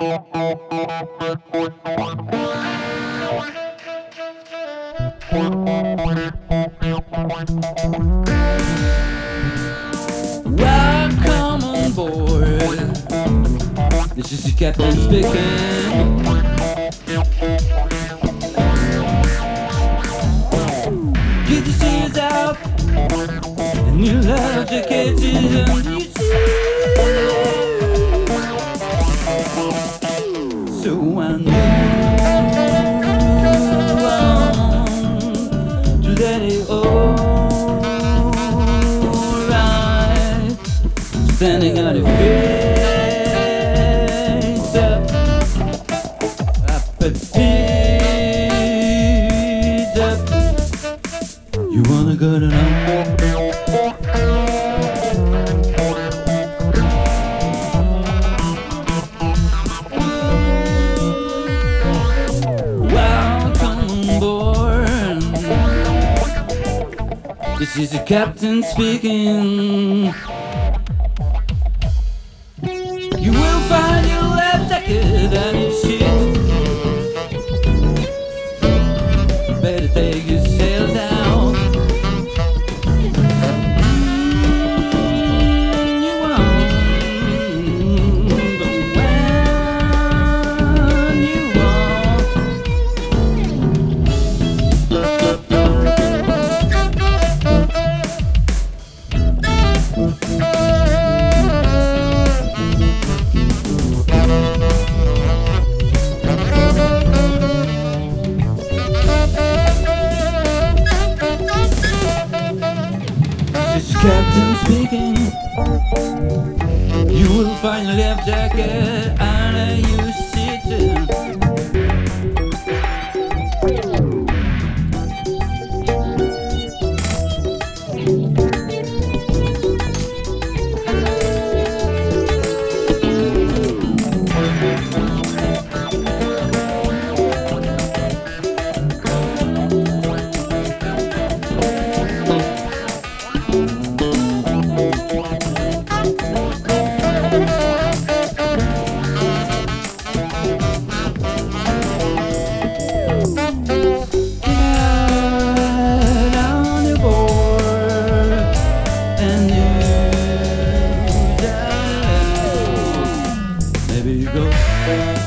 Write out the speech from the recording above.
Welcome on board. This is the captain speaking. Get your shoes up and your love jacket is on you too. So I move on to let it alright. Standing on your face up, feet up. You wanna go to know? Welcome on board. This is the captain speaking. You will find your life jacket and your shit. Better take your sails out. You won't go when you want. This is captain speaking. You will find a life jacket and you sit. Get on the board and you die. Maybe you go.